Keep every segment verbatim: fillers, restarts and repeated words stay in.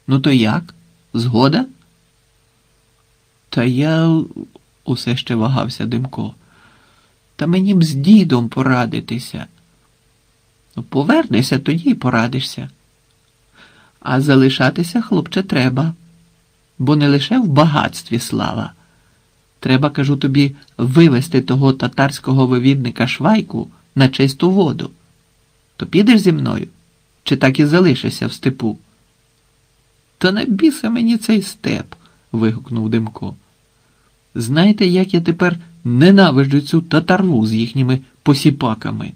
Ну то як? Згода? Та я усе ще вагався Димко. Та мені б з дідом порадитися. Ну, повернешся, тоді й порадишся. А залишатися, хлопче, треба. Бо не лише в багатстві слава. Треба, кажу тобі, вивести того татарського вивідника Швайку на чисту воду. То підеш зі мною? Чи так і залишишся в степу? Та не біса мені цей степ, вигукнув Димко. Знаєте, як я тепер ненавиджу цю татарву з їхніми посіпаками?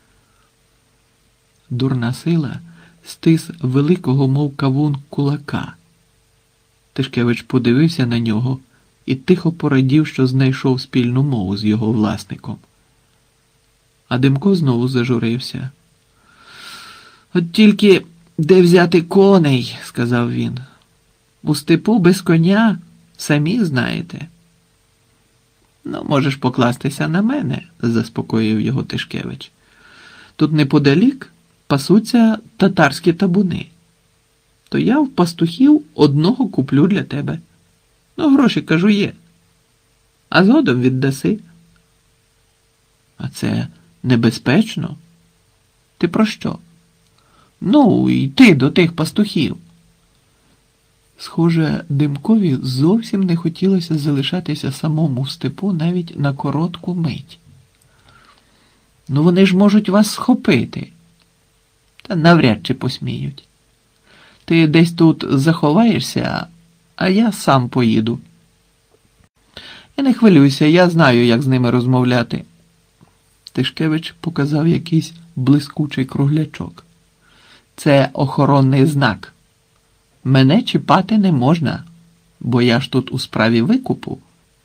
Дурна сила стис великого, мов кавун, кулака. Тишкевич подивився на нього і тихо порадів, що знайшов спільну мову з його власником. А Димко знову зажурився. «От тільки де взяти коней?» – сказав він. «У степу без коня, самі знаєте». «Ну, можеш покластися на мене», – заспокоїв його Тишкевич. «Тут неподалік пасуться татарські табуни. То я в пастухів одного куплю для тебе. Ну, гроші, кажу, є. А згодом віддаси». «А це небезпечно? Ти про що?» «Ну, йти до тих пастухів». Схоже, Димкові зовсім не хотілося залишатися самому в степу навіть на коротку мить. «Ну, вони ж можуть вас схопити. Та навряд чи посміють. Ти десь тут заховаєшся, а я сам поїду. І не хвилюйся, я знаю, як з ними розмовляти». Тишкевич показав якийсь блискучий круглячок. «Це охоронний знак. Мене чіпати не можна, бо я ж тут у справі викупу».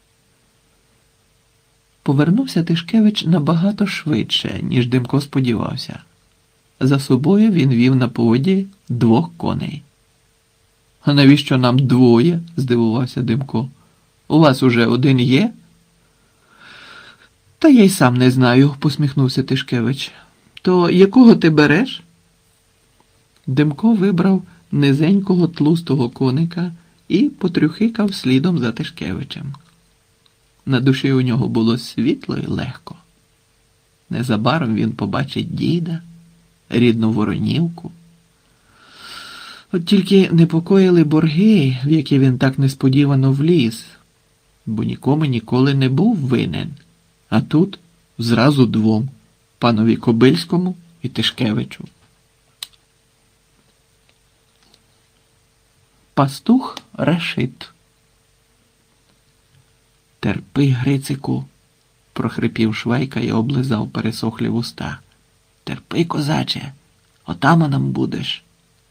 Повернувся Тишкевич набагато швидше, ніж Димко сподівався. За собою він вів на поводі двох коней. «А навіщо нам двоє?» – здивувався Димко. «У вас уже один є?» «Та я й сам не знаю», – посміхнувся Тишкевич. «То якого ти береш?» Димко вибрав низенького тлустого коника і потрюхикав слідом за Тишкевичем. На душі у нього було світло і легко. Незабаром він побачить діда, рідну Воронівку. От тільки непокоїли борги, в які він так несподівано вліз, бо нікому ніколи не був винен. А тут зразу двом – панові Кобильському і Тишкевичу. Пастух Рашид. «Терпи, Грицику», – прохрипів Швайка і облизав пересохлі вуста. «Терпи, козаче, отаманом будеш».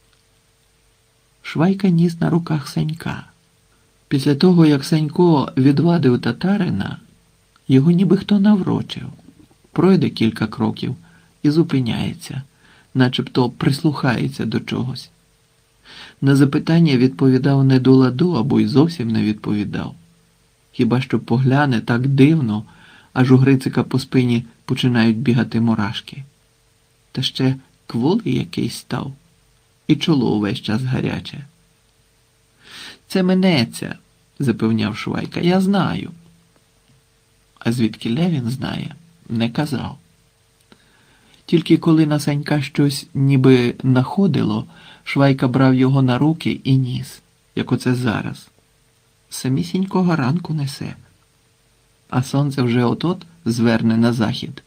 Швайка ніс на руках Сенька. Після того, як Сенько відвадив татарина, його ніби хто наврочив. Пройде кілька кроків і зупиняється, начебто прислухається до чогось. На запитання відповідав не до ладу, або й зовсім не відповідав. Хіба що погляне так дивно, аж у Грицика по спині починають бігати мурашки. Та ще кволий якийсь став, і чоло увесь час гаряче. «Це минеться», – запевняв Швайка, – «я знаю». А звідкіля він знає, не казав. Тільки коли на Санька щось ніби находило, Швайка брав його на руки і ніс, як оце зараз. Самісінького ранку несе, а сонце вже от-от зверне на захід.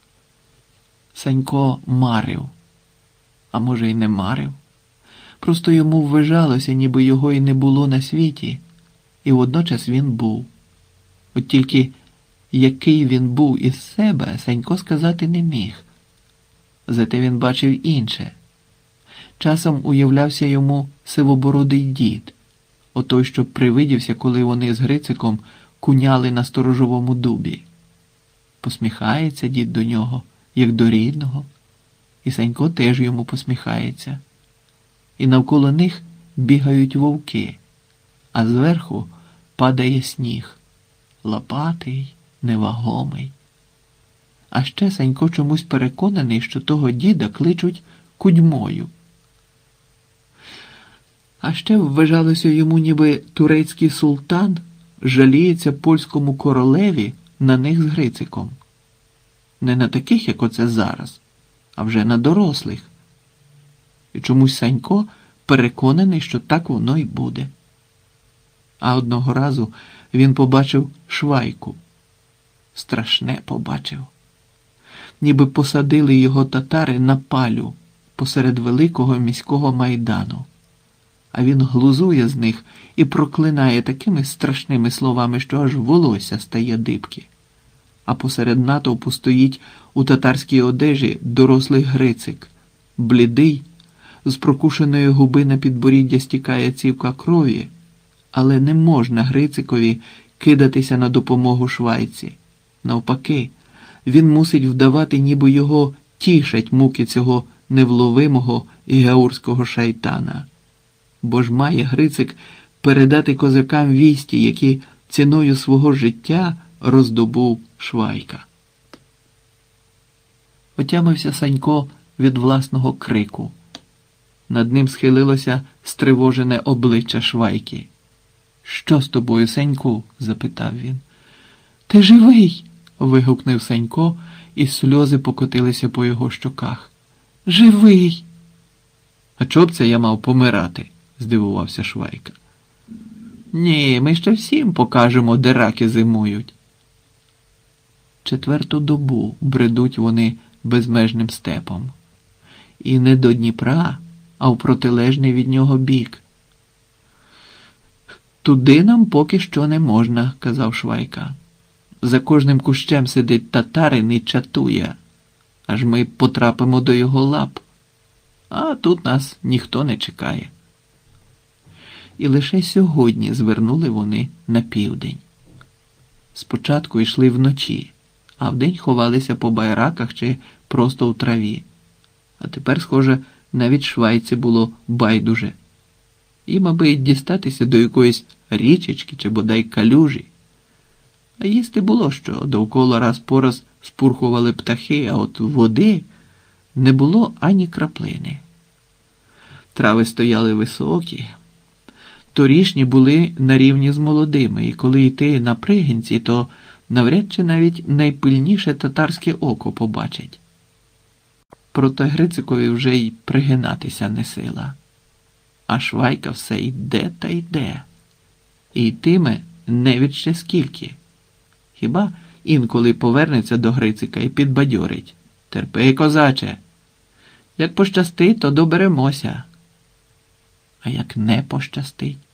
Санько марив, а може й не марив. Просто йому ввижалося, ніби його й не було на світі, і водночас він був. От тільки який він був із себе, Санько сказати не міг. Зате він бачив інше. Часом уявлявся йому сивобородий дід, отой, що привидівся, коли вони з Грициком куняли на сторожовому дубі. Посміхається дід до нього, як до рідного, і Санько теж йому посміхається. І навколо них бігають вовки, а зверху падає сніг, лопатий, невагомий. А ще Санько чомусь переконаний, що того діда кличуть Кудьмою. А ще вважалося йому, ніби турецький султан жаліється польському королеві на них з Грициком. Не на таких, як оце зараз, а вже на дорослих. І чомусь Санько переконаний, що так воно й буде. А одного разу він побачив Швайку. Страшне побачив. Ніби посадили його татари на палю посеред великого міського майдану. А він глузує з них і проклинає такими страшними словами, що аж волосся стає дибки. А посеред натовпу стоїть у татарській одежі дорослий Грицик, блідий, з прокушеної губи на підборіддя стікає цівка крові, але не можна Грицикові кидатися на допомогу Швайці. Навпаки, він мусить вдавати, ніби його тішать муки цього невловимого і гаурського шайтана. Бо ж має Грицик передати козакам вісті, які ціною свого життя роздобув Швайка. Отямився Санько від власного крику. Над ним схилилося стривожене обличчя Швайки. «Що з тобою, Сеньку?» – запитав він. «Ти живий!» – вигукнув Санько, і сльози покотилися по його щоках. «Живий!» «А чого б це я мав помирати?» – здивувався Швайка. «Ні, ми ще всім покажемо, де раки зимують». Четверту добу бредуть вони безмежним степом. І не до Дніпра, а в протилежний від нього бік. «Туди нам поки що не можна», – казав Швайка. «За кожним кущем сидить татарин і чатує, аж ми потрапимо до його лап. А тут нас ніхто не чекає». І лише сьогодні звернули вони на південь. Спочатку йшли вночі, а вдень ховалися по байраках чи просто у траві. А тепер, схоже, навіть Швайці було байдуже. Їм аби дістатися до якоїсь річечки чи бодай калюжі. А їсти було що, довкола раз по раз спурхували птахи, а от води не було ані краплини. Трави стояли високі, торішні були на рівні з молодими, і коли йти на пригінці, то навряд чи навіть найпильніше татарське око побачить. Проте Грицикові вже й пригинатися не сила. А Швайка все йде та йде. І йтиме не від ще скільки. Хіба інколи повернеться до Грицика і підбадьорить. «Терпи, козаче! Як пощастить, то доберемося. А як не пощастить?»